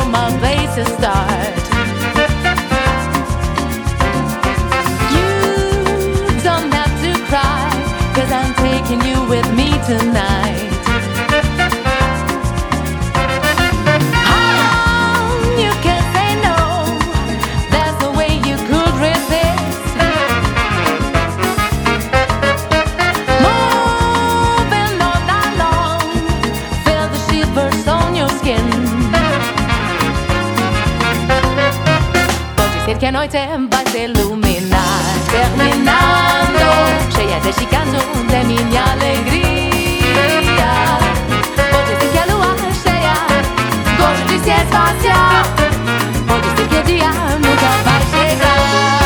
uma place to start. You don't have to cry, 'cause I'm taking you with me tonight. You can say no, that's the way you could resist. Moving all night long, feel the shivers on your skin. Pode ser que a noite vai se iluminar, terminando, cheia deste canto de minha alegria. Pode ser que a lua cheia goste de se esvaziar. Pode ser que o dia nunca vai chegar.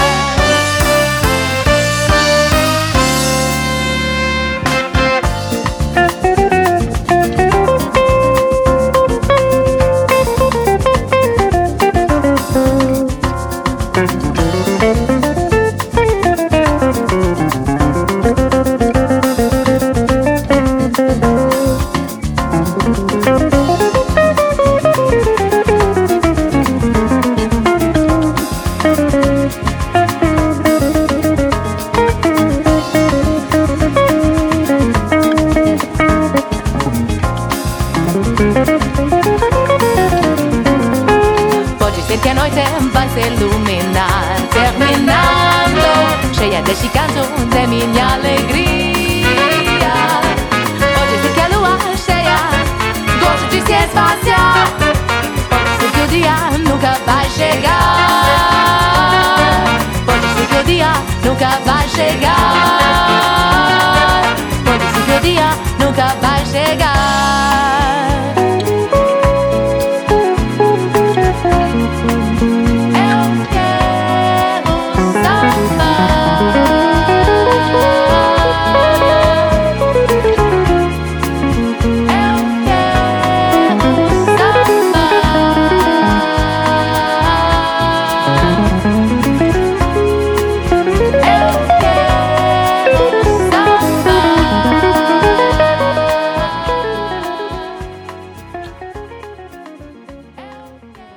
Pode ser que a noite vai se iluminar, terminando, cheia deste canto de minha alegria.